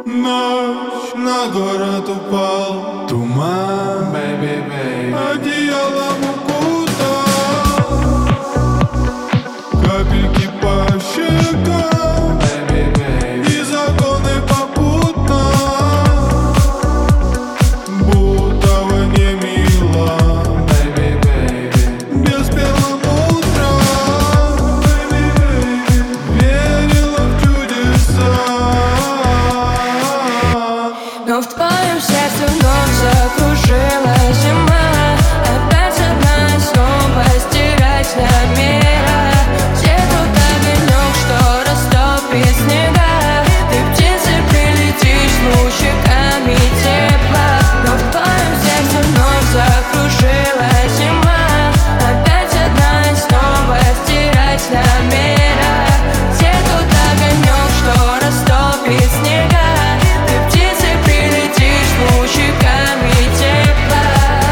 Ночь на город упал туман, baby, baby. Одеялом укутал, капельки по щекам, baby, baby. И законы попутно, будто во не мило, baby, baby. Без перламутра, baby, baby. Верила в чудеса. Но в твоем сердце вновь закружила зима. Опять одна и снова стирать намера. Где тот огонек, что растопит снега? Ты птицей прилетишь с лучиками тепла. Но в твоем сердце вновь закружила зима. Опять одна и снова стирать намера. Где тот огонек, что растопит снега? Лучиками тепла.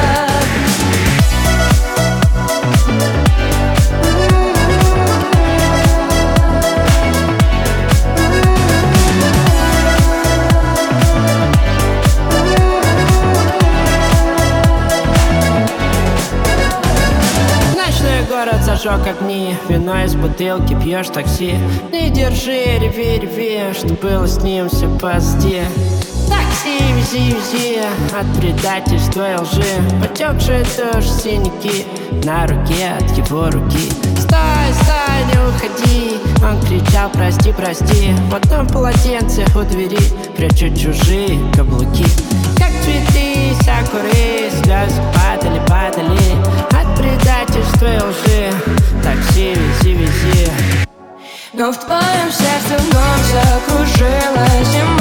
Ночной город зажег огни, вино из бутылки пьешь такси. Не держи, реви, реви, что было с ним все позади. Такси, вези, вези, от предательства и лжи. Потекшие тоже синяки на руке от его руки. Стой, стой, не уходи. Он кричал: прости, прости. Потом полотенце у двери прячут чужие каблуки. Как цветы, сакуры, слезы падали, падали от предательства и лжи. Такси, вези, вези. Но в твоем сердце вновь закружила зима.